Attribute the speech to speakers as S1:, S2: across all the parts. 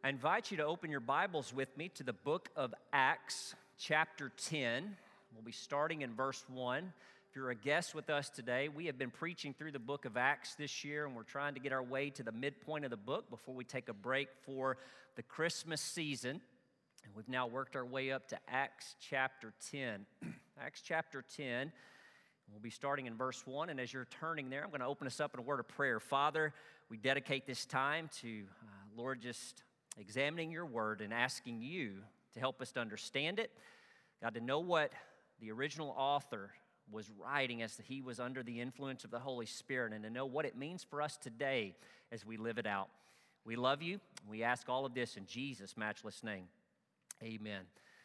S1: I invite you to open your Bibles with me to the book of Acts, chapter 10. We'll be starting in verse 1. If you're a guest with us today, we have been preaching through the book of Acts this year, and we're trying to get our way to the midpoint of the book before we take a break for the Christmas season. And we've now worked our way up to Acts chapter 10. Acts chapter 10. We'll be starting in verse 1, and as you're turning there, I'm going to open us up in a word of prayer. Father, we dedicate this time to, Lord, just examining your word and asking you to help us to understand it. God, to know what the original author was writing as he was under the influence of the Holy Spirit, and to know what it means for us today as we live it out. We love you. We ask all of this in Jesus' matchless name. Amen.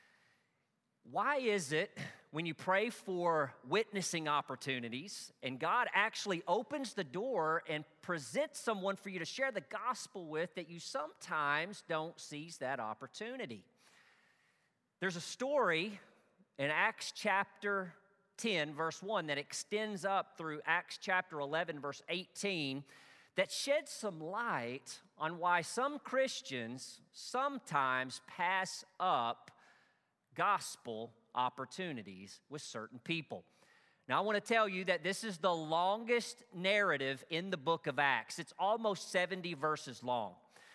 S1: Why is it when you pray for witnessing opportunities and God actually opens the door and presents someone for you to share the gospel with that you sometimes don't seize that opportunity? There's a story in Acts chapter 10, verse 1 that extends up through Acts chapter 11, verse 18 that sheds some light on why some Christians sometimes pass up gospel opportunities with certain people. Now, I want to tell you that this is the longest narrative in the book of Acts. It's almost 70 verses long.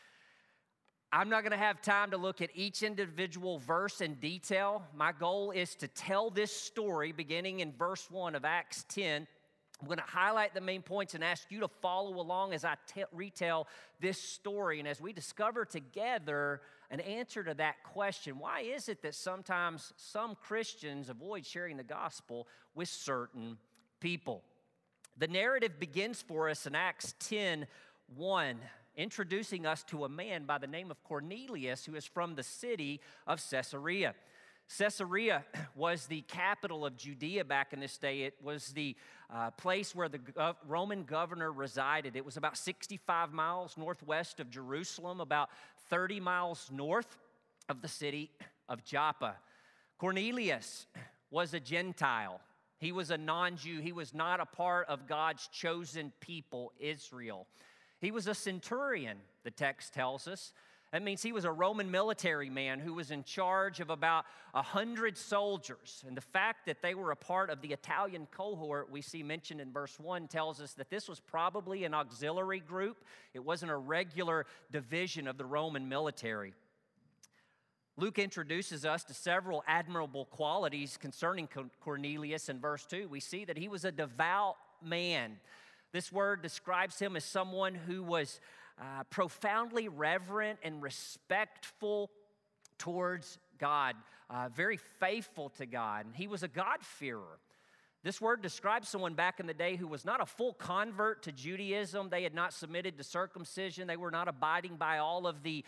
S1: I'm not going to have time to look at each individual verse in detail. My goal is to tell this story beginning in verse 1 of Acts 10. I'm going to highlight the main points and ask you to follow along as I retell this story and as we discover together an answer to that question. Why is it that sometimes some Christians avoid sharing the gospel with certain people? The narrative begins for us in Acts 10:1, introducing us to a man by the name of Cornelius who is from the city of Caesarea. Caesarea was the capital of Judea back in this day. It was the place where the Roman governor resided. It was about 65 miles northwest of Jerusalem, about 30 miles north of the city of Joppa. Cornelius was a Gentile. He was a non-Jew. He was not a part of God's chosen people, Israel. He was a centurion, the text tells us. That means he was a Roman military man who was in charge of about 100 soldiers. And the fact that they were a part of the Italian cohort we see mentioned in verse 1 tells us that this was probably an auxiliary group. It wasn't a regular division of the Roman military. Luke introduces us to several admirable qualities concerning Cornelius in verse 2. We see that he was a devout man. This word describes him as someone who was profoundly reverent and respectful towards God, very faithful to God. And he was a God-fearer. This word describes someone back in the day who was not a full convert to Judaism. They had not submitted to circumcision. They were not abiding by all of the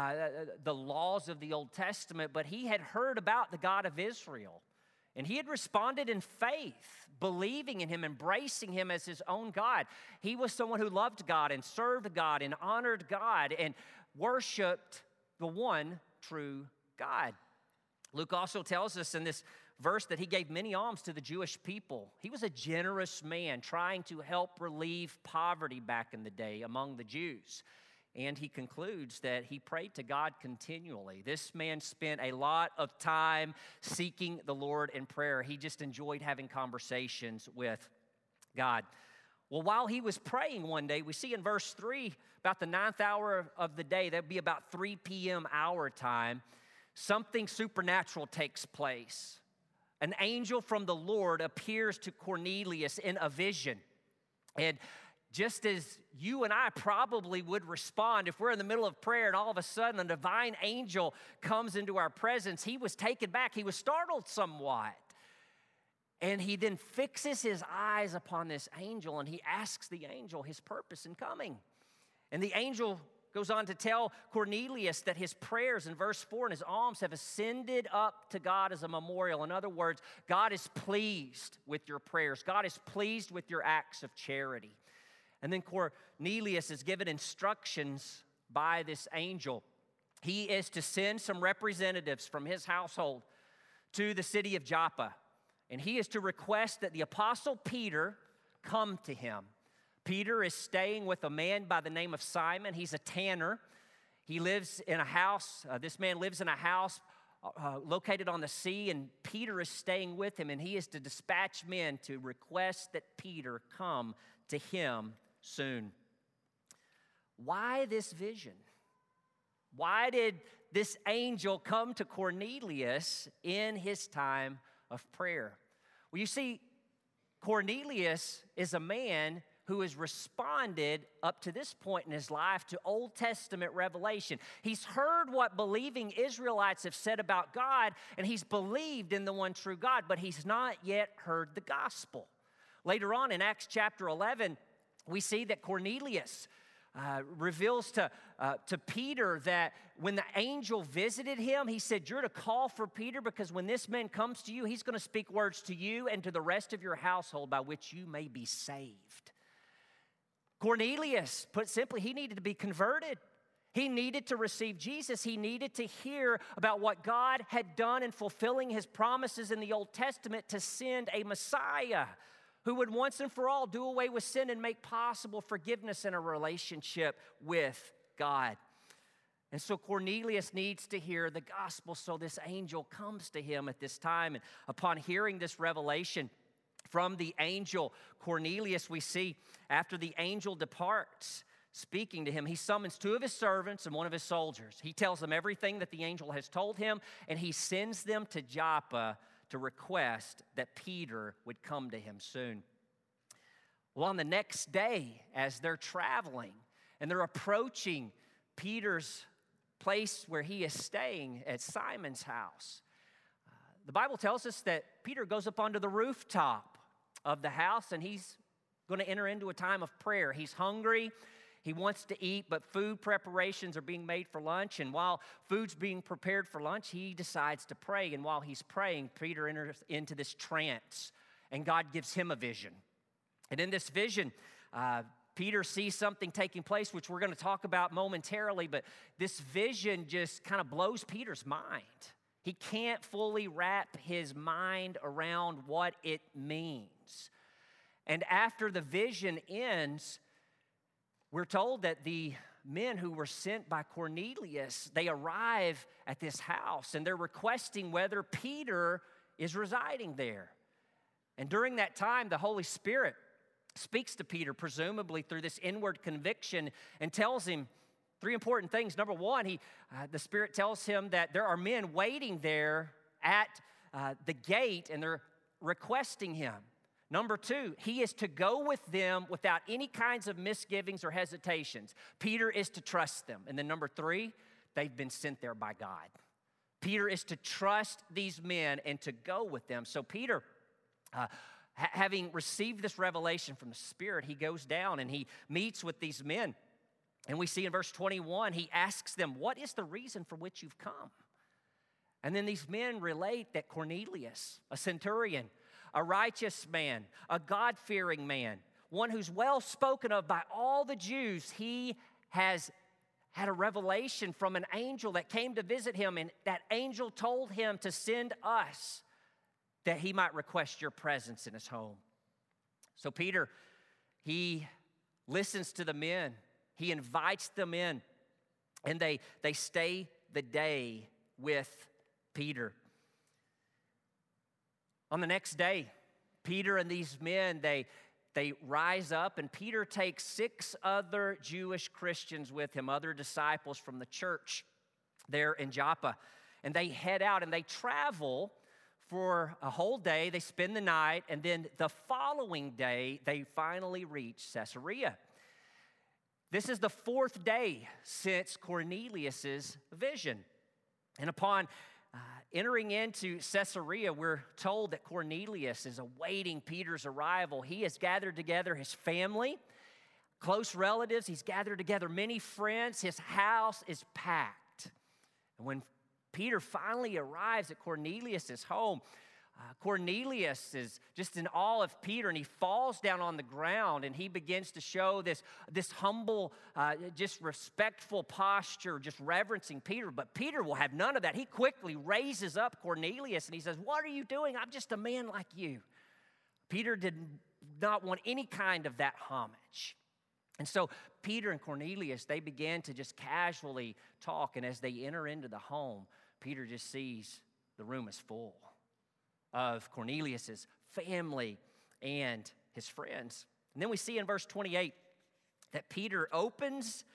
S1: laws of the Old Testament, but he had heard about the God of Israel. And he had responded in faith, believing in him, embracing him as his own God. He was someone who loved God and served God and honored God and worshiped the one true God. Luke also tells us in this verse that he gave many alms to the Jewish people. He was a generous man trying to help relieve poverty back in the day among the Jews. And he concludes that he prayed to God continually. This man spent a lot of time seeking the Lord in prayer. He just enjoyed having conversations with God. Well, while he was praying one day, we see in verse 3, about the 9th hour of the day, that would be about 3 p.m. our time, something supernatural takes place. An angel from the Lord appears to Cornelius in a vision. And just as you and I probably would respond if we're in the middle of prayer and all of a sudden a divine angel comes into our presence, he was taken back. He was startled somewhat. And he then fixes his eyes upon this angel and he asks the angel his purpose in coming. And the angel goes on to tell Cornelius that his prayers in verse 4 and his alms have ascended up to God as a memorial. In other words, God is pleased with your prayers. God is pleased with your acts of charity. And then Cornelius is given instructions by this angel. He is to send some representatives from his household to the city of Joppa. And he is to request that the apostle Peter come to him. Peter is staying with a man by the name of Simon. He's a tanner. He lives in a house. This man lives in a house located on the sea, and Peter is staying with him, and he is to dispatch men to request that Peter come to him soon. Why this vision? Why did this angel come to Cornelius in his time of prayer? Well, you see, Cornelius is a man who has responded up to this point in his life to Old Testament revelation. He's heard what believing Israelites have said about God, and he's believed in the one true God, but he's not yet heard the gospel. Later on in Acts chapter 11, we see that Cornelius reveals to Peter that when the angel visited him, he said, "You're to call for Peter, because when this man comes to you, he's going to speak words to you and to the rest of your household by which you may be saved." Cornelius, put simply, he needed to be converted. He needed to receive Jesus. He needed to hear about what God had done in fulfilling his promises in the Old Testament to send a Messiah who would once and for all do away with sin and make possible forgiveness and a relationship with God. And so Cornelius needs to hear the gospel, so this angel comes to him at this time. And upon hearing this revelation from the angel, Cornelius, we see after the angel departs, speaking to him, he summons two of his servants and one of his soldiers. He tells them everything that the angel has told him, and he sends them to Joppa to request that Peter would come to him soon. Well, on the next day, as they're traveling and they're approaching Peter's place where he is staying at Simon's house, the Bible tells us that Peter goes up onto the rooftop of the house, and he's going to enter into a time of prayer. He's hungry. He wants to eat, but food preparations are being made for lunch. And while food's being prepared for lunch, he decides to pray. And while he's praying, Peter enters into this trance, and God gives him a vision. And in this vision, Peter sees something taking place, which we're going to talk about momentarily. But this vision just kind of blows Peter's mind. He can't fully wrap his mind around what it means. And after the vision ends, we're told that the men who were sent by Cornelius, they arrive at this house, and they're requesting whether Peter is residing there. And during that time, the Holy Spirit speaks to Peter, presumably through this inward conviction, and tells him three important things. Number one, the Spirit tells him that there are men waiting there at the gate, and they're requesting him. Number two, he is to go with them without any kinds of misgivings or hesitations. Peter is to trust them. And then number three, they've been sent there by God. Peter is to trust these men and to go with them. So Peter, having received this revelation from the Spirit, he goes down and he meets with these men. And we see in verse 21, he asks them, "What is the reason for which you've come?" And then these men relate that Cornelius, a centurion, a righteous man, a God-fearing man, one who's well spoken of by all the Jews, he has had a revelation from an angel that came to visit him, and that angel told him to send us that he might request your presence in his home. So Peter, he listens to the men. He invites them in, and they stay the day with Peter. On the next day, Peter and these men, they rise up, and Peter takes 6 other Jewish Christians with him, other disciples from the church there in Joppa. And they head out, and they travel for a whole day. They spend the night, and then the following day, they finally reach Caesarea. This is the 4th day since Cornelius' vision. And upon entering into Caesarea, we're told that Cornelius is awaiting Peter's arrival. He has gathered together his family, close relatives. He's gathered together many friends. His house is packed. And when Peter finally arrives at Cornelius' home, Cornelius is just in awe of Peter, and he falls down on the ground, and he begins to show this humble, just respectful posture, just reverencing Peter. But Peter will have none of that. He quickly raises up Cornelius, and he says, "What are you doing? I'm just a man like you." Peter did not want any kind of that homage. And so Peter and Cornelius, they began to just casually talk. And as they enter into the home, Peter just sees the room is full of Cornelius's family and his friends. And then we see in verse 28 that Peter opens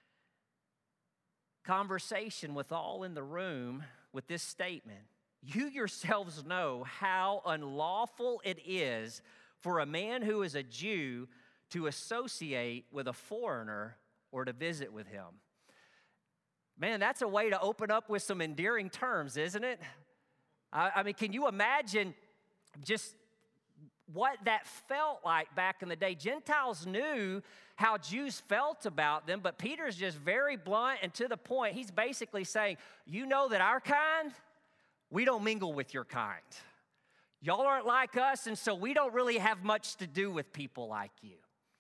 S1: conversation with all in the room with this statement: "You yourselves know how unlawful it is for a man who is a Jew to associate with a foreigner or to visit with him." Man, that's a way to open up with some endearing terms, isn't it? I mean, can you imagine just what that felt like back in the day? Gentiles knew how Jews felt about them, but Peter's just very blunt and to the point. He's basically saying, you know that our kind, we don't mingle with your kind. Y'all aren't like us, and so we don't really have much to do with people like you.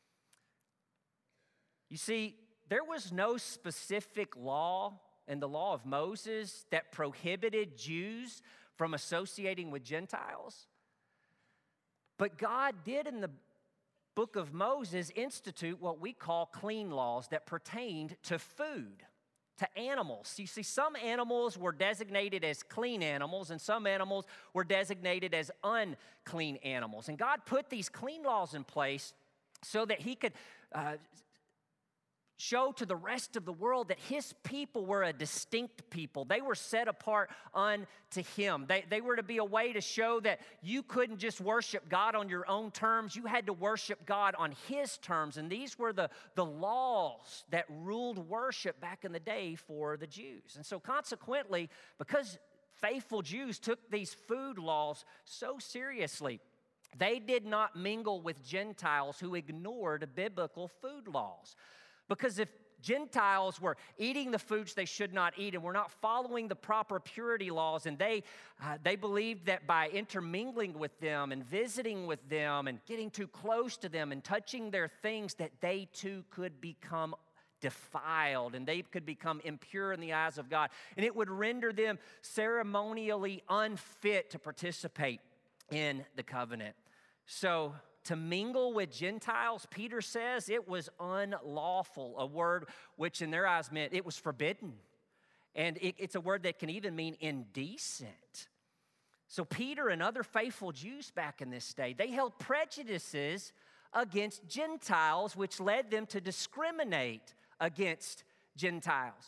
S1: You see, there was no specific law in the law of Moses that prohibited Jews from associating with Gentiles. But God did in the book of Moses institute what we call clean laws that pertained to food, to animals. You see, some animals were designated as clean animals and some animals were designated as unclean animals. And God put these clean laws in place so that he could show to the rest of the world that his people were a distinct people. They were set apart unto him. They were to be a way to show that you couldn't just worship God on your own terms. You had to worship God on his terms. And these were the laws that ruled worship back in the day for the Jews. And so consequently, because faithful Jews took these food laws so seriously, they did not mingle with Gentiles who ignored biblical food laws. Because if Gentiles were eating the foods they should not eat and were not following the proper purity laws, and they believed that by intermingling with them and visiting with them and getting too close to them and touching their things, that they too could become defiled and they could become impure in the eyes of God. And it would render them ceremonially unfit to participate in the covenant. So to mingle with Gentiles, Peter says it was unlawful, a word which in their eyes meant it was forbidden. And it's a word that can even mean indecent. So Peter and other faithful Jews back in this day, they held prejudices against Gentiles, which led them to discriminate against Gentiles.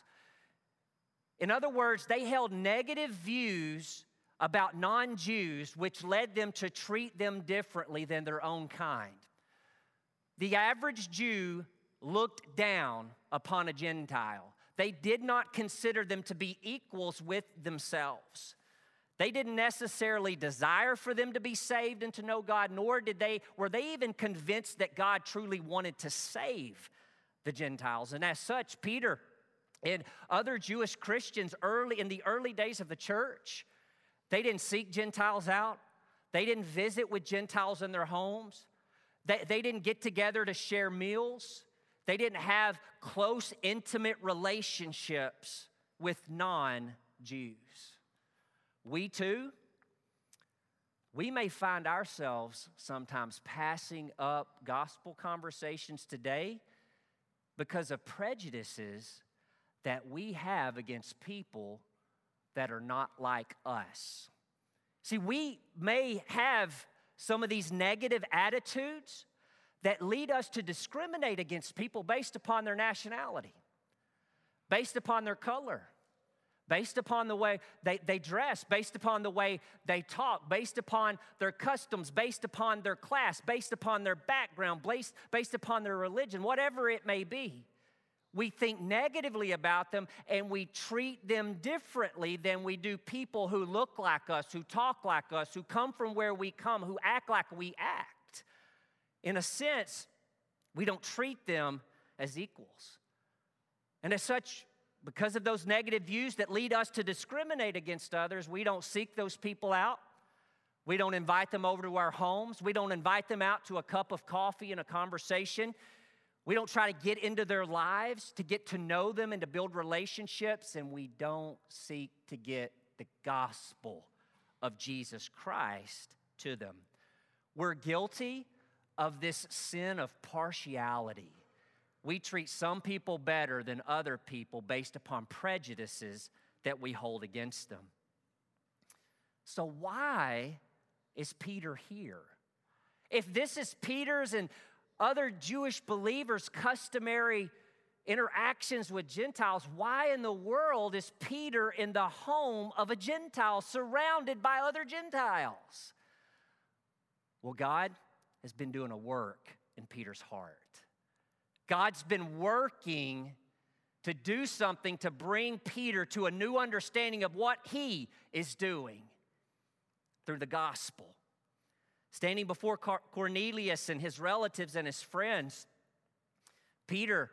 S1: In other words, they held negative views about non-Jews, which led them to treat them differently than their own kind. The average Jew looked down upon a Gentile. They did not consider them to be equals with themselves. They didn't necessarily desire for them to be saved and to know God, nor were they even convinced that God truly wanted to save the Gentiles. And as such, Peter and other Jewish Christians in the early days of the church, they didn't seek Gentiles out. They didn't visit with Gentiles in their homes. They didn't get together to share meals. They didn't have close, intimate relationships with non-Jews. We too, we may find ourselves sometimes passing up gospel conversations today because of prejudices that we have against people that are not like us. See, we may have some of these negative attitudes that lead us to discriminate against people based upon their nationality, based upon their color, based upon the way they dress, based upon the way they talk, based upon their customs, based upon their class, based upon their background, based upon their religion, whatever it may be. We think negatively about them and we treat them differently than we do people who look like us, who talk like us, who come from where we come, who act like we act. In a sense, we don't treat them as equals. And as such, because of those negative views that lead us to discriminate against others, we don't seek those people out. We don't invite them over to our homes. We don't invite them out to a cup of coffee and a conversation. We don't try to get into their lives, to get to know them and to build relationships, and we don't seek to get the gospel of Jesus Christ to them. We're guilty of this sin of partiality. we treat some people better than other people based upon prejudices that we hold against them. So why is Peter here? If this is Peter's and other Jewish believers' customary interactions with Gentiles, why in the world is Peter in the home of a Gentile, surrounded by other Gentiles? Well, God has been doing a work in Peter's heart. God's been working to do something to bring Peter to a new understanding of what he is doing through the gospel. Standing before Cornelius and his relatives and his friends, Peter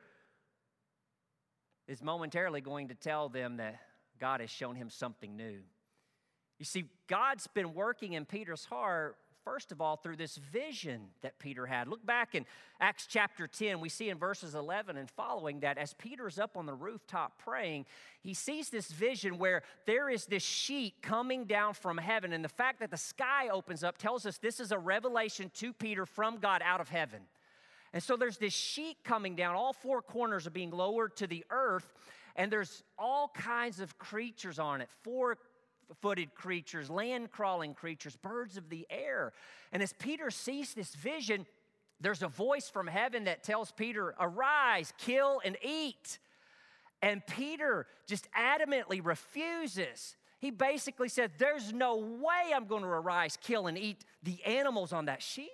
S1: is momentarily going to tell them that God has shown him something new. You see, God's been working in Peter's heart, first of all, through this vision that Peter had. Look back in Acts chapter 10. We see in verses 11 and following that as Peter's up on the rooftop praying, he sees this vision where there is this sheet coming down from heaven. And the fact that the sky opens up tells us this is a revelation to Peter from God out of heaven. And so there's this sheet coming down. All four corners are being lowered to the earth. And there's all kinds of creatures on it. Four-footed creatures, land-crawling creatures, birds of the air. And as Peter sees this vision, there's a voice from heaven that tells Peter, arise, kill, and eat. And Peter just adamantly refuses. He basically said, there's no way I'm going to arise, kill, and eat the animals on that sheet.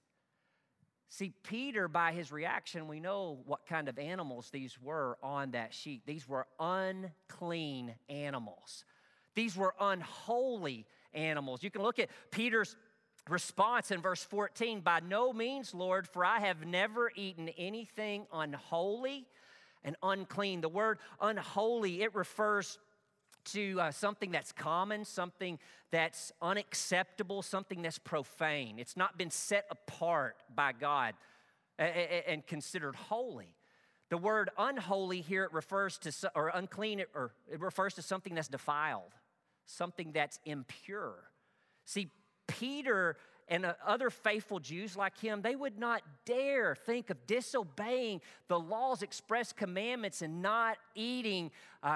S1: See, Peter, by his reaction, we know what kind of animals these were on that sheet. These were unclean animals. These were unholy animals. You can look at Peter's response in verse 14. By no means, Lord, for I have never eaten anything unholy and unclean. The word unholy, it refers to something that's common, something that's unacceptable, something that's profane. It's not been set apart by God and considered holy. The word unholy here, it refers to, or unclean, it refers to something that's defiled, something that's impure. See, Peter and other faithful Jews like him, they would not dare think of disobeying the law's express commandments and not eating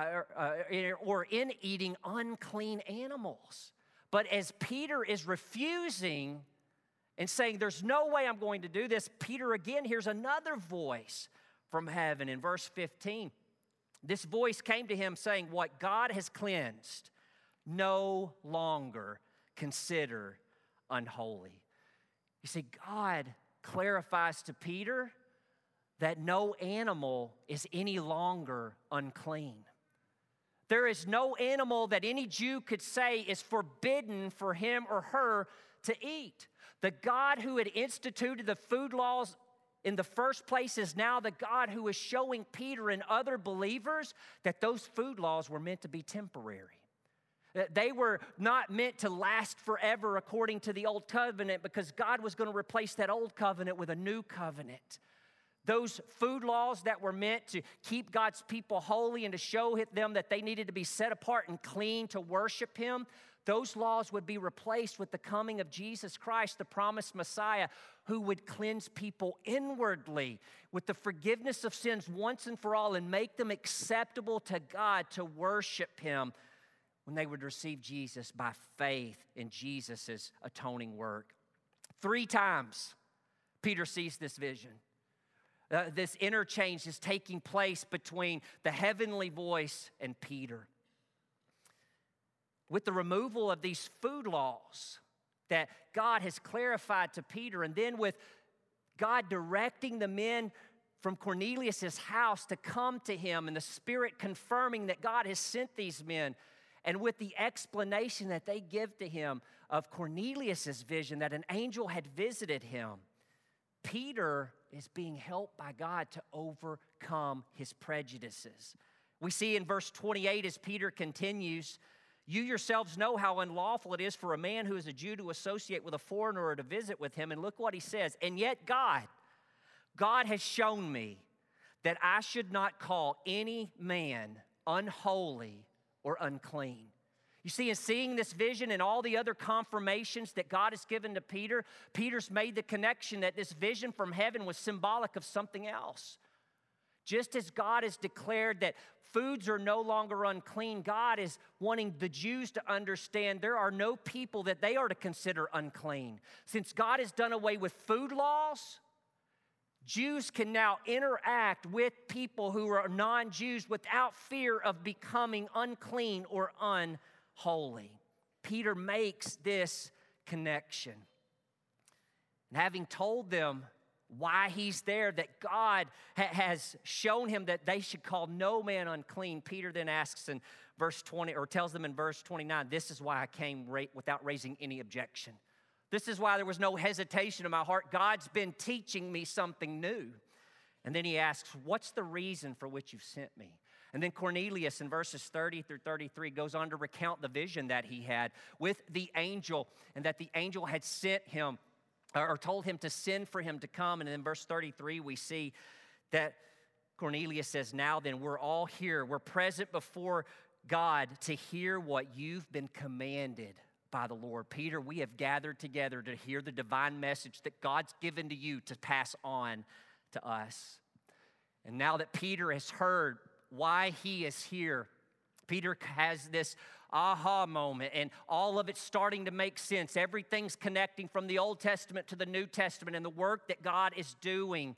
S1: or in eating unclean animals. But as Peter is refusing and saying, there's no way I'm going to do this, Peter again hears another voice from heaven in verse 15. This voice came to him saying, what God has cleansed, no longer consider unholy. You see, God clarifies to Peter that no animal is any longer unclean. There is no animal that any Jew could say is forbidden for him or her to eat. The God who had instituted the food laws in the first place is now the God who is showing Peter and other believers that those food laws were meant to be temporary. They were not meant to last forever according to the old covenant, because God was going to replace that old covenant with a new covenant. Those food laws that were meant to keep God's people holy and to show them that they needed to be set apart and clean to worship Him, those laws would be replaced with the coming of Jesus Christ, the promised Messiah, who would cleanse people inwardly with the forgiveness of sins once and for all and make them acceptable to God to worship Him when they would receive Jesus by faith in Jesus' atoning work. 3 times Peter sees this vision. This interchange is taking place between the heavenly voice and Peter. With the removal of these food laws that God has clarified to Peter, and then with God directing the men from Cornelius' house to come to him, and the Spirit confirming that God has sent these men, and with the explanation that they give to him of Cornelius' vision that an angel had visited him, Peter is being helped by God to overcome his prejudices. We see in verse 28 as Peter continues, you yourselves know how unlawful it is for a man who is a Jew to associate with a foreigner or to visit with him. And look what he says. And yet God has shown me that I should not call any man unholy or unclean. You see, in seeing this vision and all the other confirmations that God has given to Peter, Peter's made the connection that this vision from heaven was symbolic of something else. Just as God has declared that foods are no longer unclean, God is wanting the Jews to understand there are no people that they are to consider unclean. Since God has done away with food laws, Jews can now interact with people who are non-Jews without fear of becoming unclean or unholy. Peter makes this connection. And having told them why he's there, that God has shown him that they should call no man unclean, Peter then asks in verse 20, or tells them in verse 29, this is why I came without raising any objection. This is why there was no hesitation in my heart. God's been teaching me something new. And then he asks, what's the reason for which you've sent me? And then Cornelius in verses 30 through 33 goes on to recount the vision that he had with the angel, and that the angel had sent him or told him to send for him to come. And in verse 33, we see that Cornelius says, now then, we're all here. We're present before God to hear what you've been commanded by the Lord. Peter, we have gathered together to hear the divine message that God's given to you to pass on to us. And now that Peter has heard why he is here, Peter has this aha moment, and all of it's starting to make sense. Everything's connecting from the Old Testament to the New Testament and the work that God is doing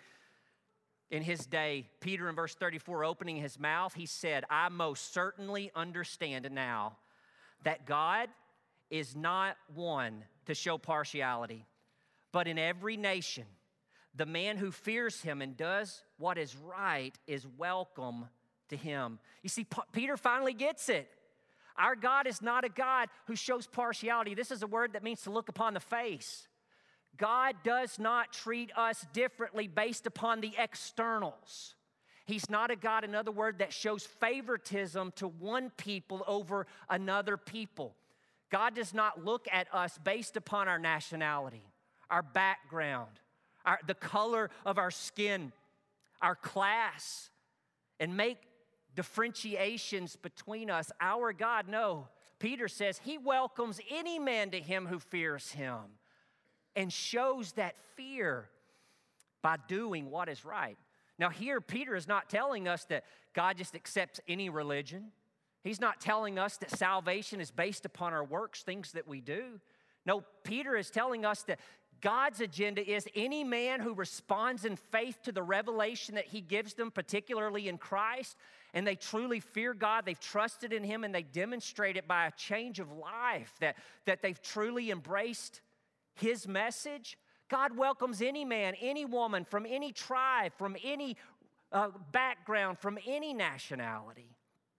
S1: in his day. Peter, in verse 34, opening his mouth, he said, I most certainly understand now that God is not one to show partiality, but in every nation, the man who fears him and does what is right is welcome to him. You see, Peter finally gets it. Our God is not a God who shows partiality. This is a word that means to look upon the face. God does not treat us differently based upon the externals. He's not a God, in other words, that shows favoritism to one people over another people. God does not look at us based upon our nationality, our background, the color of our skin, our class, and make differentiations between us. Our God, no. Peter says he welcomes any man to him who fears him and shows that fear by doing what is right. Now here, Peter is not telling us that God just accepts any religion. He's not telling us that salvation is based upon our works, things that we do. No, Peter is telling us that God's agenda is any man who responds in faith to the revelation that he gives them, particularly in Christ, and they truly fear God, they've trusted in him, and they demonstrate it by a change of life, that they've truly embraced his message. God welcomes any man, any woman, from any tribe, from any background, from any nationality.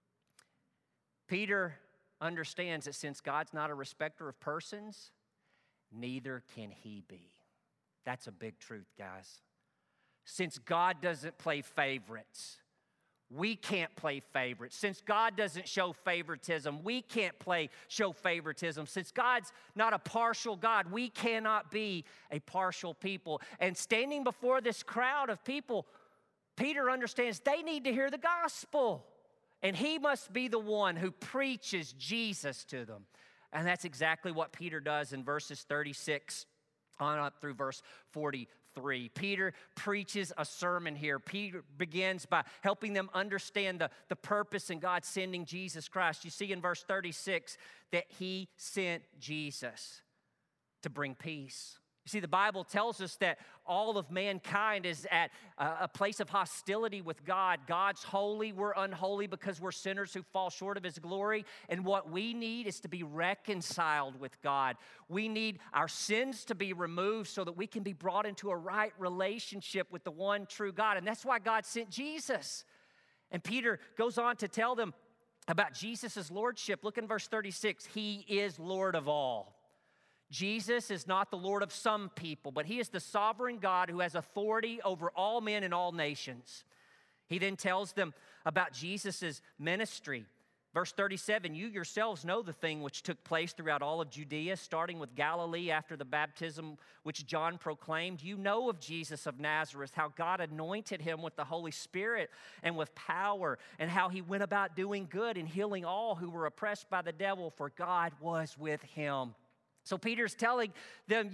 S1: Peter understands that since God's not a respecter of persons, neither can he be. That's a big truth, guys. Since God doesn't play favorites, we can't play favorites. Since God doesn't show favoritism, we can't show favoritism. Since God's not a partial God, we cannot be a partial people. And standing before this crowd of people, Peter understands they need to hear the gospel. And he must be the one who preaches Jesus to them. And that's exactly what Peter does in verses 36 on up through verse 43. Peter preaches a sermon here. Peter begins by helping them understand the purpose in God sending Jesus Christ. You see in verse 36 that he sent Jesus to bring peace. You see, the Bible tells us that all of mankind is at a place of hostility with God. God's holy, we're unholy because we're sinners who fall short of his glory. And what we need is to be reconciled with God. We need our sins to be removed so that we can be brought into a right relationship with the one true God. And that's why God sent Jesus. And Peter goes on to tell them about Jesus' lordship. Look in verse 36. He is Lord of all. Jesus is not the Lord of some people, but he is the sovereign God who has authority over all men and all nations. He then tells them about Jesus' ministry. Verse 37, you yourselves know the thing which took place throughout all of Judea, starting with Galilee after the baptism which John proclaimed. You know of Jesus of Nazareth, how God anointed him with the Holy Spirit and with power, and how he went about doing good and healing all who were oppressed by the devil, for God was with him. So Peter's telling them,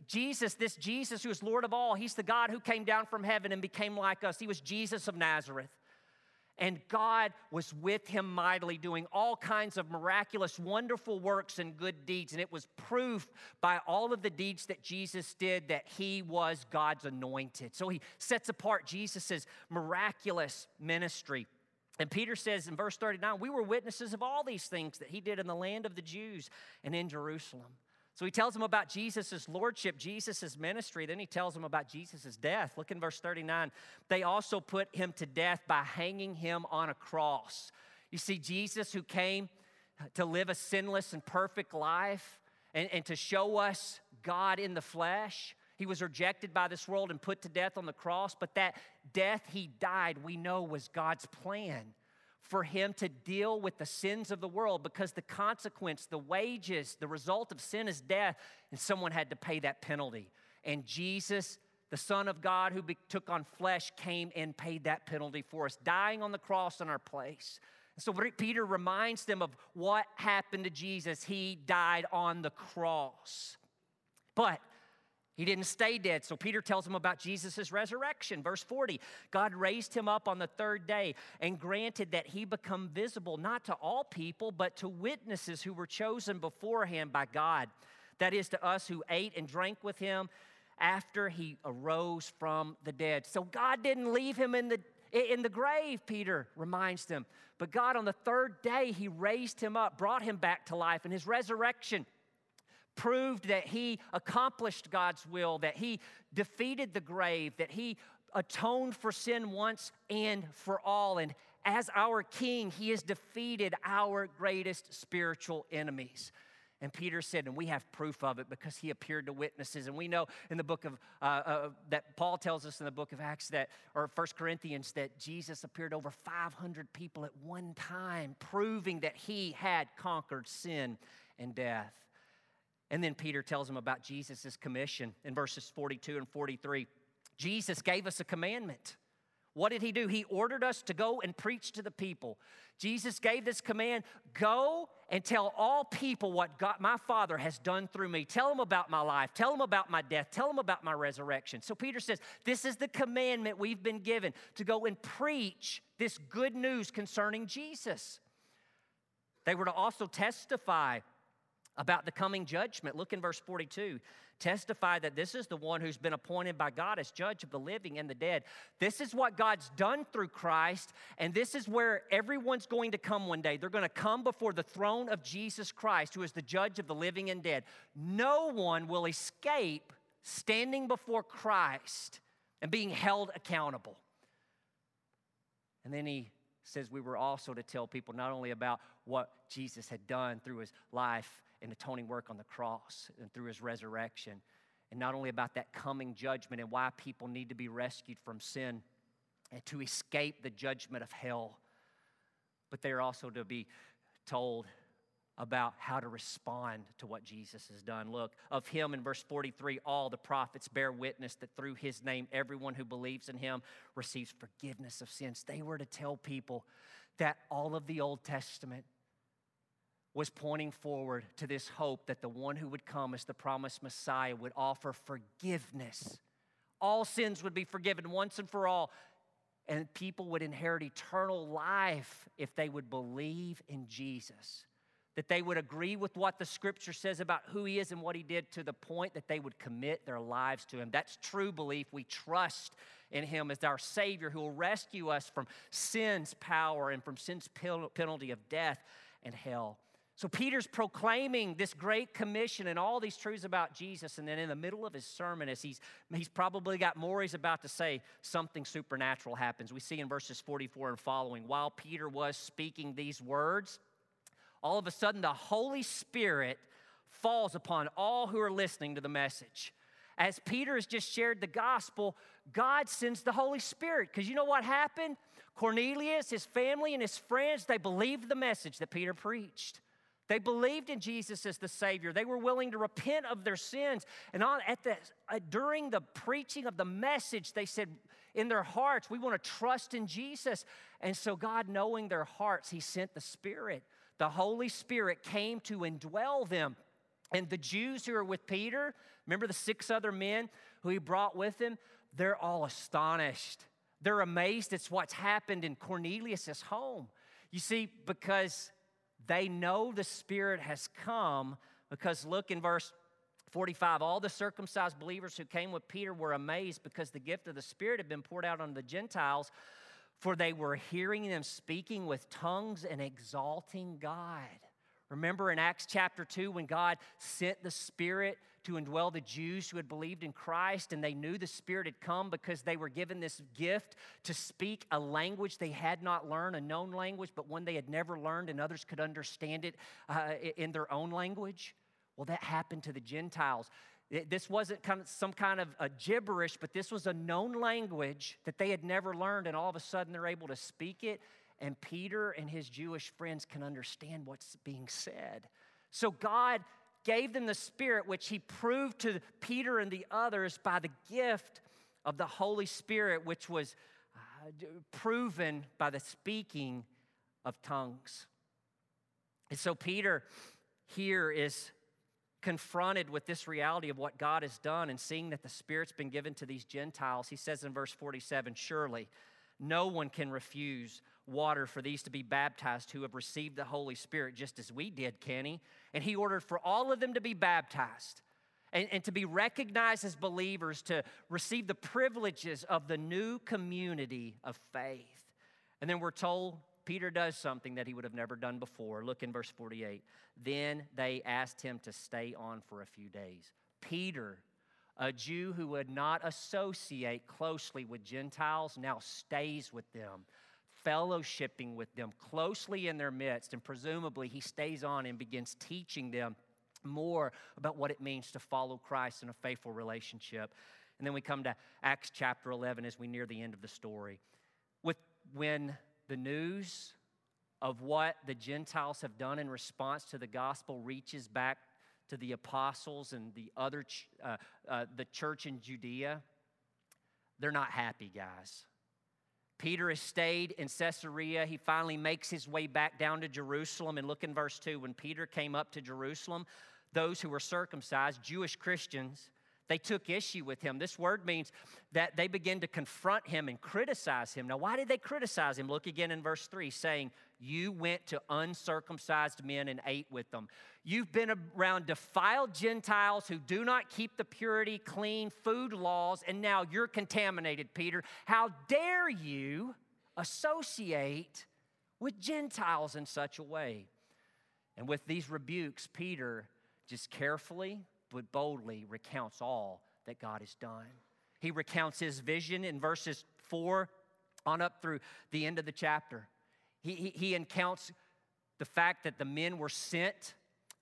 S1: this Jesus who is Lord of all, he's the God who came down from heaven and became like us. He was Jesus of Nazareth. And God was with him mightily, doing all kinds of miraculous, wonderful works and good deeds. And it was proof by all of the deeds that Jesus did that he was God's anointed. So he sets apart Jesus' miraculous ministry. And Peter says in verse 39, we were witnesses of all these things that he did in the land of the Jews and in Jerusalem. So he tells them about Jesus' lordship, Jesus' ministry. Then he tells them about Jesus' death. Look in verse 39. They also put him to death by hanging him on a cross. You see, Jesus who came to live a sinless and perfect life and to show us God in the flesh. He was rejected by this world and put to death on the cross. But that death he died, we know, was God's plan for him to deal with the sins of the world, because the consequence, the wages, the result of sin is death, and someone had to pay that penalty. And Jesus, the Son of God who took on flesh, came and paid that penalty for us, dying on the cross in our place. So Peter reminds them of what happened to Jesus. He died on the cross. But he didn't stay dead, so Peter tells him about Jesus' resurrection. Verse 40, God raised him up on the third day and granted that he become visible, not to all people, but to witnesses who were chosen beforehand by God. That is, to us who ate and drank with him after he arose from the dead. So God didn't leave him in the grave, Peter reminds them. But God, on the third day, he raised him up, brought him back to life, and his resurrection proved that he accomplished God's will, that he defeated the grave, that he atoned for sin once and for all. And as our king, he has defeated our greatest spiritual enemies. And Peter said, and we have proof of it because he appeared to witnesses. And we know in the book of, that Paul tells us in the book of Acts that, or 1 Corinthians, that Jesus appeared to over 500 people at one time, proving that he had conquered sin and death. And then Peter tells them about Jesus' commission in verses 42 and 43. Jesus gave us a commandment. What did he do? He ordered us to go and preach to the people. Jesus gave this command, go and tell all people what God, my Father, has done through me. Tell them about my life. Tell them about my death. Tell them about my resurrection. So Peter says, this is the commandment we've been given, to go and preach this good news concerning Jesus. They were to also testify about the coming judgment. Look in verse 42. Testify that this is the one who's been appointed by God as judge of the living and the dead. This is what God's done through Christ, and this is where everyone's going to come one day. They're going to come before the throne of Jesus Christ, who is the judge of the living and dead. No one will escape standing before Christ and being held accountable. And then he says we were also to tell people not only about what Jesus had done through his life and atoning work on the cross and through his resurrection, and not only about that coming judgment and why people need to be rescued from sin and to escape the judgment of hell, but they're also to be told about how to respond to what Jesus has done. Look, of him in verse 43, all the prophets bear witness that through his name, everyone who believes in him receives forgiveness of sins. They were to tell people that all of the Old Testament was pointing forward to this hope that the one who would come as the promised Messiah would offer forgiveness. All sins would be forgiven once and for all, and people would inherit eternal life if they would believe in Jesus. That they would agree with what the Scripture says about who he is and what he did, to the point that they would commit their lives to him. That's true belief. We trust in him as our Savior who will rescue us from sin's power and from sin's penalty of death and hell. So Peter's proclaiming this great commission and all these truths about Jesus, and then in the middle of his sermon, as he's probably got more he's about to say, something supernatural happens. We see in verses 44 and following, while Peter was speaking these words, all of a sudden the Holy Spirit falls upon all who are listening to the message. As Peter has just shared the gospel, God sends the Holy Spirit. Because you know what happened? Cornelius, his family, and his friends, they believed the message that Peter preached. They believed in Jesus as the Savior. They were willing to repent of their sins. And during the preaching of the message, they said in their hearts, we want to trust in Jesus. And so God, knowing their hearts, he sent the Spirit. The Holy Spirit came to indwell them. And the Jews who are with Peter, remember the 6 other men who he brought with him? They're all astonished. They're amazed at what's happened in Cornelius' home. You see, because they know the Spirit has come, because look in verse 45, all the circumcised believers who came with Peter were amazed because the gift of the Spirit had been poured out on the Gentiles, for they were hearing them speaking with tongues and exalting God. Remember in Acts chapter 2 when God sent the Spirit to indwell the Jews who had believed in Christ, and they knew the Spirit had come because they were given this gift to speak a language they had not learned, a known language, but one they had never learned, and others could understand it in their own language. Well, that happened to the Gentiles. This wasn't some kind of a gibberish, but this was a known language that they had never learned, and all of a sudden they're able to speak it, and Peter and his Jewish friends can understand what's being said. So God gave them the Spirit, which he proved to Peter and the others by the gift of the Holy Spirit, which was proven by the speaking of tongues. And so Peter here is confronted with this reality of what God has done, and seeing that the Spirit's been given to these Gentiles. He says in verse 47, surely no one can refuse water for these to be baptized who have received the Holy Spirit just as we did, can he? And he ordered for all of them to be baptized and to be recognized as believers, to receive the privileges of the new community of faith. And then we're told Peter does something that he would have never done before. Look in verse 48. Then they asked him to stay on for a few days. Peter, a Jew who would not associate closely with Gentiles, now stays with them, fellowshipping with them closely in their midst. And presumably he stays on and begins teaching them more about what it means to follow Christ in a faithful relationship. And then we come to Acts chapter 11 as we near the end of the story. When the news of what the Gentiles have done in response to the gospel reaches back to the apostles and the other the church in Judea, they're not happy, guys. Peter has stayed in Caesarea. He finally makes his way back down to Jerusalem. And look in verse 2. When Peter came up to Jerusalem, those who were circumcised, Jewish Christians, they took issue with him. This word means that they began to confront him and criticize him. Now, why did they criticize him? Look again in verse 3, saying, you went to uncircumcised men and ate with them. You've been around defiled Gentiles who do not keep the purity, clean food laws, and now you're contaminated, Peter. How dare you associate with Gentiles in such a way? And with these rebukes, Peter just carefully but boldly recounts all that God has done. He recounts his vision in verses 4 on up through the end of the chapter. He recounts the fact that the men were sent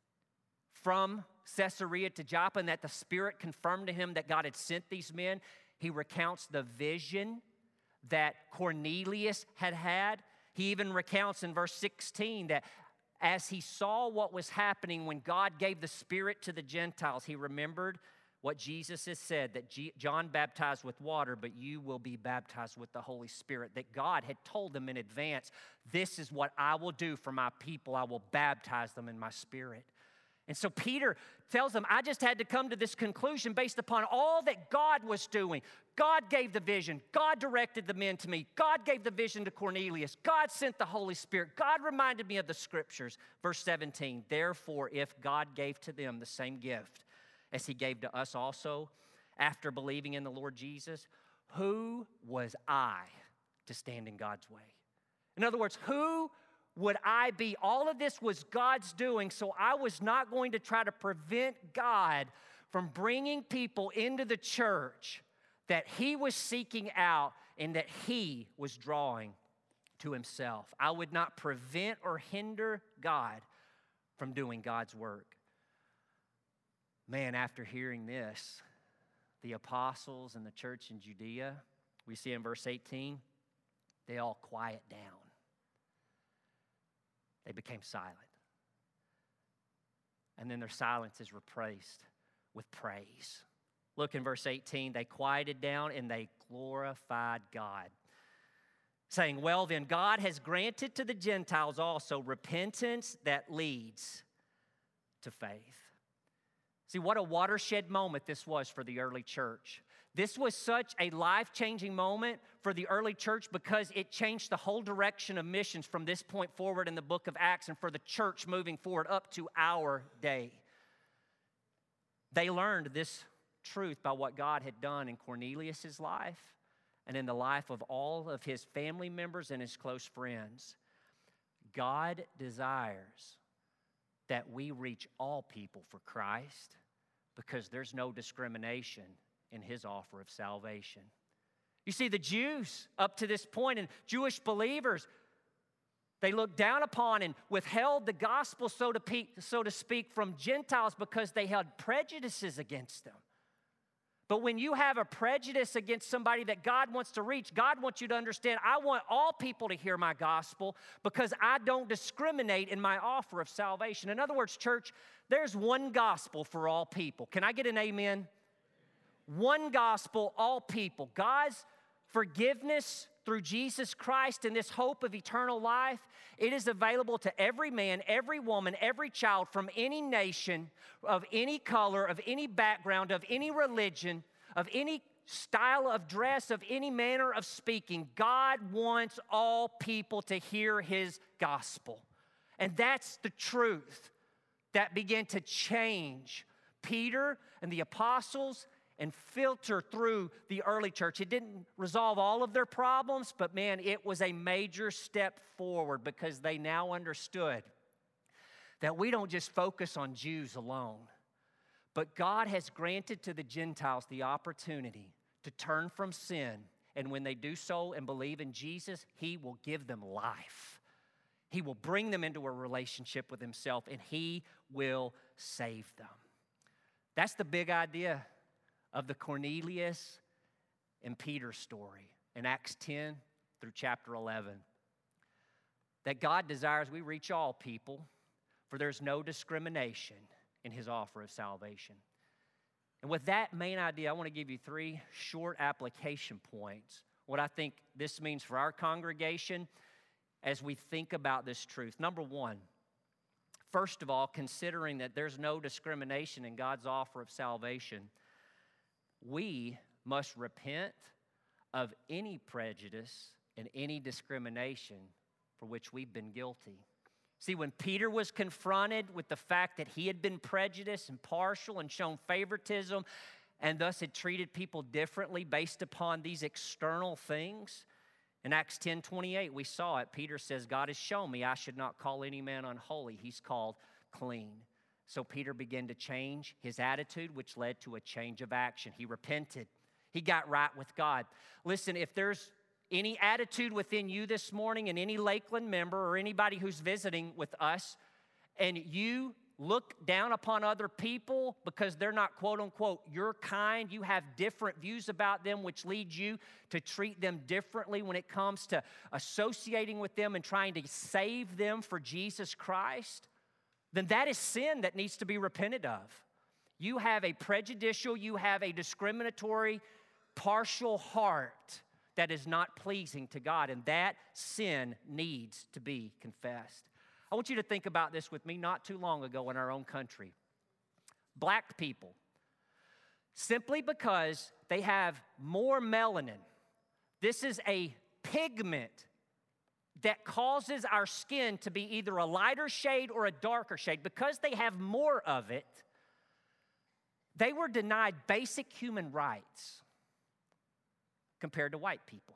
S1: from Caesarea to Joppa and that the Spirit confirmed to him that God had sent these men. He recounts the vision that Cornelius had had. He even recounts in verse 16 that as he saw what was happening when God gave the Spirit to the Gentiles, he remembered what Jesus has said, that John baptized with water, but you will be baptized with the Holy Spirit, that God had told them in advance, this is what I will do for my people. I will baptize them in my Spirit. And so Peter tells them, I just had to come to this conclusion based upon all that God was doing. God gave the vision. God directed the men to me. God gave the vision to Cornelius. God sent the Holy Spirit. God reminded me of the Scriptures. Verse 17, therefore, if God gave to them the same gift as he gave to us also after believing in the Lord Jesus, who was I to stand in God's way? In other words, who would I be? All of this was God's doing, so I was not going to try to prevent God from bringing people into the church that he was seeking out and that he was drawing to himself. I would not prevent or hinder God from doing God's work. Man, after hearing this, the apostles and the church in Judea, we see in verse 18, they all quiet down. They became silent. And then their silence is replaced with praise. Look in verse 18. They quieted down and they glorified God, saying, well then, God has granted to the Gentiles also repentance that leads to faith. See, what a watershed moment this was for the early church. This was such a life-changing moment for the early church because it changed the whole direction of missions from this point forward in the book of Acts and for the church moving forward up to our day. They learned this truth by what God had done in Cornelius' life and in the life of all of his family members and his close friends. God desires that we reach all people for Christ because there's no discrimination in his offer of salvation. You see, the Jews up to this point and Jewish believers, they looked down upon and withheld the gospel, so to speak, from Gentiles because they held prejudices against them. But when you have a prejudice against somebody that God wants to reach, God wants you to understand, I want all people to hear my gospel because I don't discriminate in my offer of salvation. In other words, church, there's one gospel for all people. Can I get an amen? One gospel, all people. God's forgiveness through Jesus Christ and this hope of eternal life, it is available to every man, every woman, every child from any nation, of any color, of any background, of any religion, of any style of dress, of any manner of speaking. God wants all people to hear his gospel. And that's the truth that began to change Peter and the apostles and filter through the early church. It didn't resolve all of their problems, but man, it was a major step forward because they now understood that we don't just focus on Jews alone, but God has granted to the Gentiles the opportunity to turn from sin, and when they do so and believe in Jesus, he will give them life. He will bring them into a relationship with himself, and he will save them. That's the big idea of the Cornelius and Peter story in Acts 10 through chapter 11. That God desires we reach all people, for there's no discrimination in his offer of salvation. And with that main idea, I want to give you 3 short application points. What I think this means for our congregation as we think about this truth. Number 1, first of all, considering that there's no discrimination in God's offer of salvation, we must repent of any prejudice and any discrimination for which we've been guilty. See, when Peter was confronted with the fact that he had been prejudiced and partial and shown favoritism and thus had treated people differently based upon these external things, in Acts 10:28, we saw it. Peter says, God has shown me I should not call any man unholy. He's called clean. So Peter began to change his attitude, which led to a change of action. He repented. He got right with God. Listen, if there's any attitude within you this morning and any Lakeland member or anybody who's visiting with us, and you look down upon other people because they're not, quote unquote, your kind, you have different views about them, which leads you to treat them differently when it comes to associating with them and trying to save them for Jesus Christ, then that is sin that needs to be repented of. You have a prejudicial, you have a discriminatory, partial heart that is not pleasing to God, and that sin needs to be confessed. I want you to think about this with me. Not too long ago in our own country, black people, simply because they have more melanin, this is a pigment that causes our skin to be either a lighter shade or a darker shade. Because they have more of it, they were denied basic human rights compared to white people.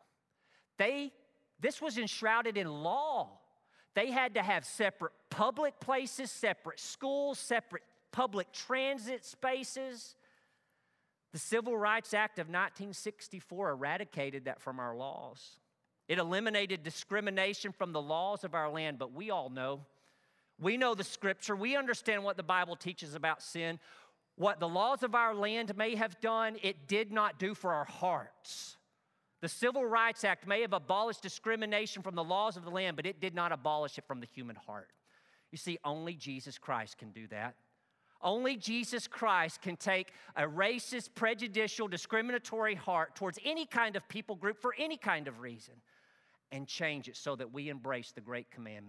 S1: This was enshrouded in law. They had to have separate public places, separate schools, separate public transit spaces. The Civil Rights Act of 1964 eradicated that from our laws. It eliminated discrimination from the laws of our land, but we all know. We know the Scripture. We understand what the Bible teaches about sin. What the laws of our land may have done, it did not do for our hearts. The Civil Rights Act may have abolished discrimination from the laws of the land, but it did not abolish it from the human heart. You see, only Jesus Christ can do that. Only Jesus Christ can take a racist, prejudicial, discriminatory heart towards any kind of people group for any kind of reason and change it so that we embrace the great commandment.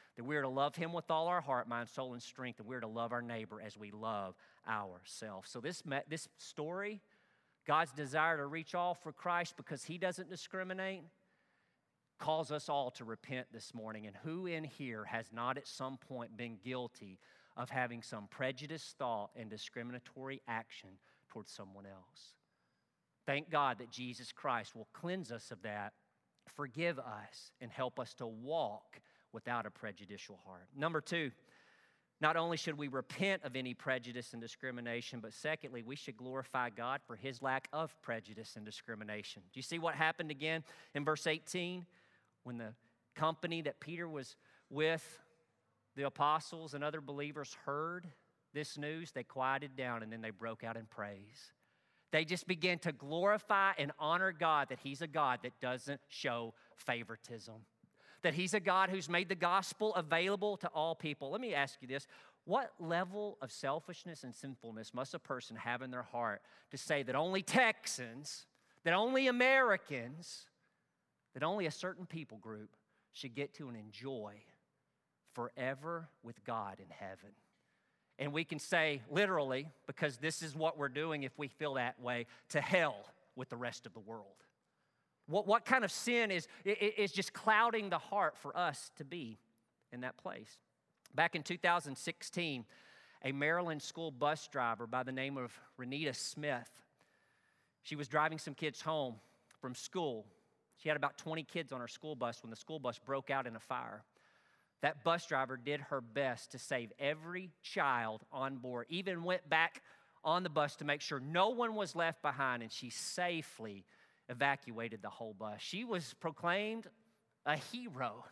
S1: that we're to love him with all our heart, mind, soul, and strength, and we're to love our neighbor as we love ourselves. So this story, God's desire to reach all for Christ because he doesn't discriminate, calls us all to repent this morning. And who in here has not at some point been guilty of having some prejudiced thought and discriminatory action towards someone else? Thank God that Jesus Christ will cleanse us of that, forgive us, and help us to walk without a prejudicial heart. Number two, not only should we repent of any prejudice and discrimination, but secondly, we should glorify God for his lack of prejudice and discrimination. Do you see what happened again in verse 18? When the company that Peter was with, the apostles and other believers, heard this news, they quieted down and then they broke out in praise. They just began to glorify and honor God, that he's a God that doesn't show favoritism, that he's a God who's made the gospel available to all people. Let me ask you this. What level of selfishness and sinfulness must a person have in their heart to say that only Texans, that only Americans, that only a certain people group should get to and enjoy forever with God in heaven? And we can say literally, because this is what we're doing if we feel that way, to hell with the rest of the world. What kind of sin is just clouding the heart for us to be in that place? Back in 2016, a Maryland school bus driver by the name of Renita Smith, she was driving some kids home from school. She had about 20 kids on her school bus when the school bus broke out in a fire. That bus driver did her best to save every child on board, even went back on the bus to make sure no one was left behind, and she safely evacuated the whole bus. She was proclaimed a hero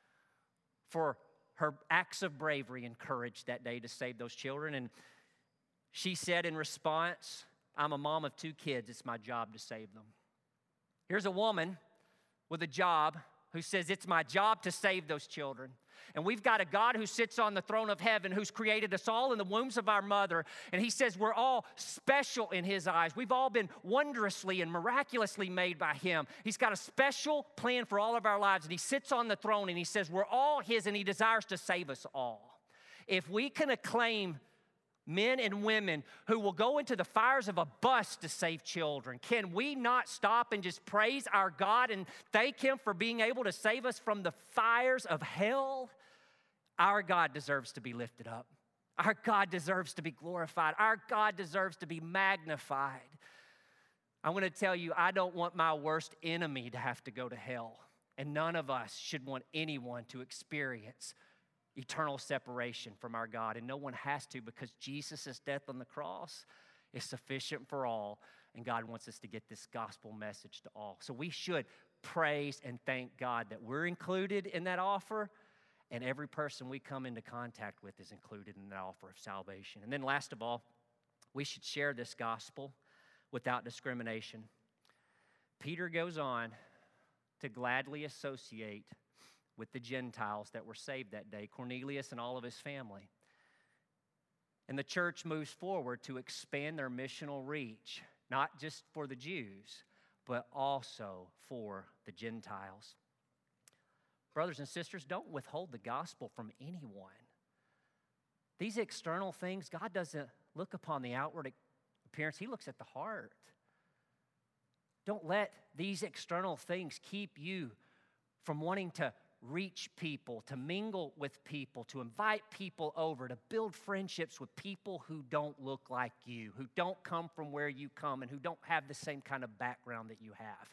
S1: for her acts of bravery and courage that day to save those children. And she said in response, "I'm a mom of 2 kids. It's my job to save them." Here's a woman with a job who says, it's my job to save those children. And we've got a God who sits on the throne of heaven, who's created us all in the wombs of our mother. And he says we're all special in his eyes. We've all been wondrously and miraculously made by him. He's got a special plan for all of our lives. And he sits on the throne and he says we're all his, and he desires to save us all. If we can acclaim men and women who will go into the fires of a bus to save children, can we not stop and just praise our God and thank him for being able to save us from the fires of hell? Our God deserves to be lifted up. Our God deserves to be glorified. Our God deserves to be magnified. I'm going to tell you, I don't want my worst enemy to have to go to hell. And none of us should want anyone to experience eternal separation from our God. And no one has to, because Jesus' death on the cross is sufficient for all. And God wants us to get this gospel message to all. So we should praise and thank God that we're included in that offer. And every person we come into contact with is included in that offer of salvation. And then last of all, we should share this gospel without discrimination. Peter goes on to gladly associate with the Gentiles that were saved that day, Cornelius and all of his family. And the church moves forward to expand their missional reach, not just for the Jews, but also for the Gentiles. Brothers and sisters, don't withhold the gospel from anyone. These external things, God doesn't look upon the outward appearance. He looks at the heart. Don't let these external things keep you from wanting to reach people, to mingle with people, to invite people over, to build friendships with people who don't look like you, who don't come from where you come, and who don't have the same kind of background that you have.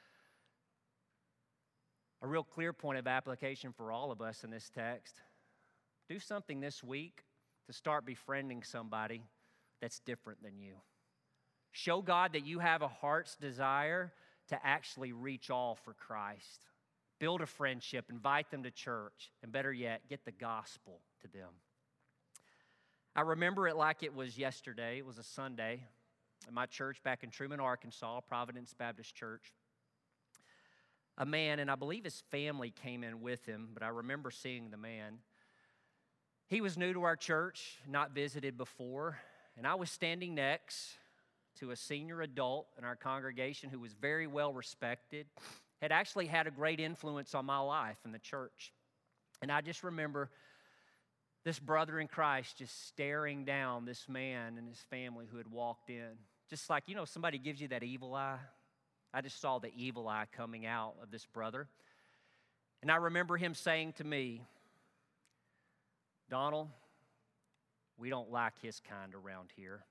S1: A real clear point of application for all of us in this text: do something this week to start befriending somebody that's different than you. Show God that you have a heart's desire to actually reach all for Christ. Build a friendship, invite them to church, and better yet, get the gospel to them. I remember it like it was yesterday. It was a Sunday at my church back in Truman, Arkansas, Providence Baptist Church. A man, and I believe his family came in with him, but I remember seeing the man. He was new to our church, not visited before, and I was standing next to a senior adult in our congregation who was very well respected, had actually had a great influence on my life in the church. And I just remember this brother in Christ just staring down this man and his family who had walked in. Just like, somebody gives you that evil eye. I just saw the evil eye coming out of this brother. And I remember him saying to me, Donald, we don't like his kind around here.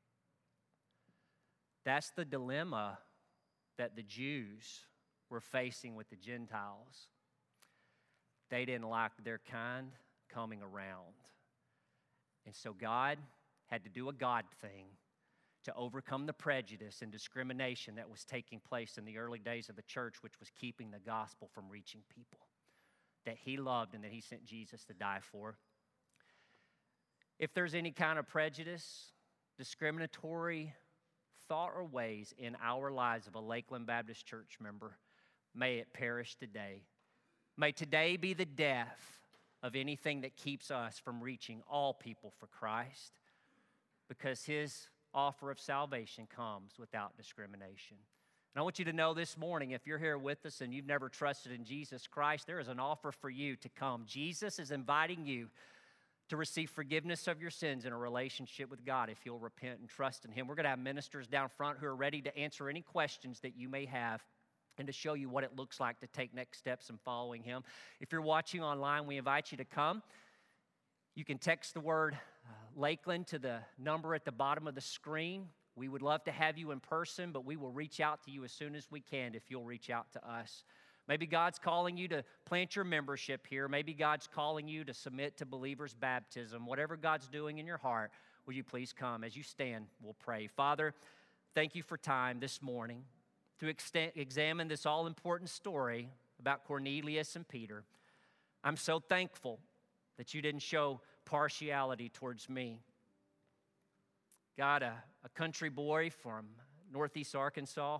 S1: That's the dilemma that the Jews were facing with the Gentiles. They didn't like their kind coming around. And so God had to do a God thing to overcome the prejudice and discrimination that was taking place in the early days of the church, which was keeping the gospel from reaching people that he loved and that he sent Jesus to die for. If there's any kind of prejudice, discriminatory thought or ways in our lives of a Lakeland Baptist Church member, may it perish today. May today be the death of anything that keeps us from reaching all people for Christ, because his offer of salvation comes without discrimination. And I want you to know this morning, if you're here with us and you've never trusted in Jesus Christ, there is an offer for you to come. Jesus is inviting you to receive forgiveness of your sins in a relationship with God if you'll repent and trust in him. We're going to have ministers down front who are ready to answer any questions that you may have and to show you what it looks like to take next steps in following him. If you're watching online, we invite you to come. You can text the word Lakeland to the number at the bottom of the screen. We would love to have you in person, but we will reach out to you as soon as we can if you'll reach out to us. Maybe God's calling you to plant your membership here. Maybe God's calling you to submit to believers' baptism. Whatever God's doing in your heart, will you please come? As you stand, we'll pray. Father, thank you for time this morning to examine this all-important story about Cornelius and Peter. I'm so thankful that you didn't show partiality towards me. God, a country boy from Northeast Arkansas,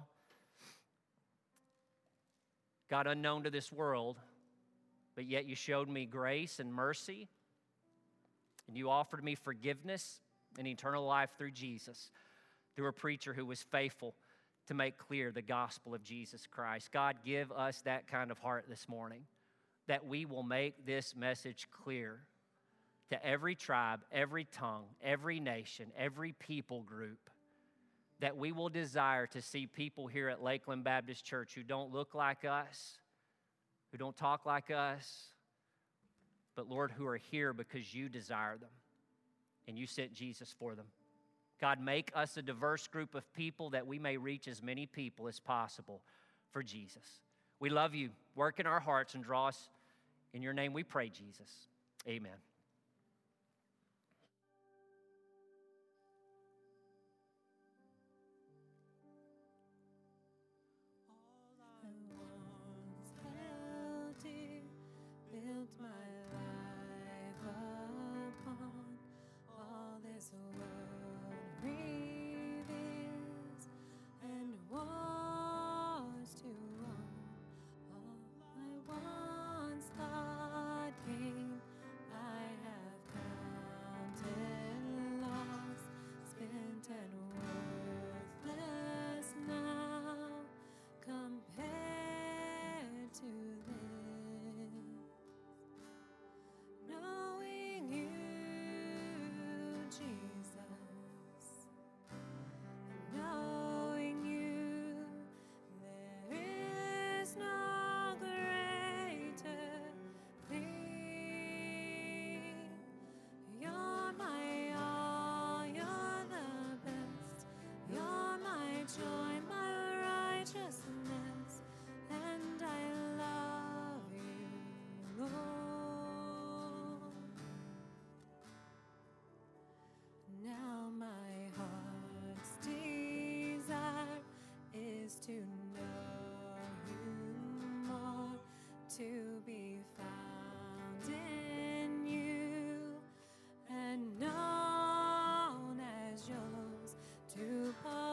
S1: God, unknown to this world, but yet you showed me grace and mercy, and you offered me forgiveness and eternal life through Jesus, through a preacher who was faithful to make clear the gospel of Jesus Christ. God, give us that kind of heart this morning, that we will make this message clear to every tribe, every tongue, every nation, every people group, that we will desire to see people here at Lakeland Baptist Church who don't look like us, who don't talk like us, but Lord, who are here because you desire them and you sent Jesus for them. God, make us a diverse group of people that we may reach as many people as possible for Jesus. We love you. Work in our hearts and draw us. In your name we pray, Jesus. Amen.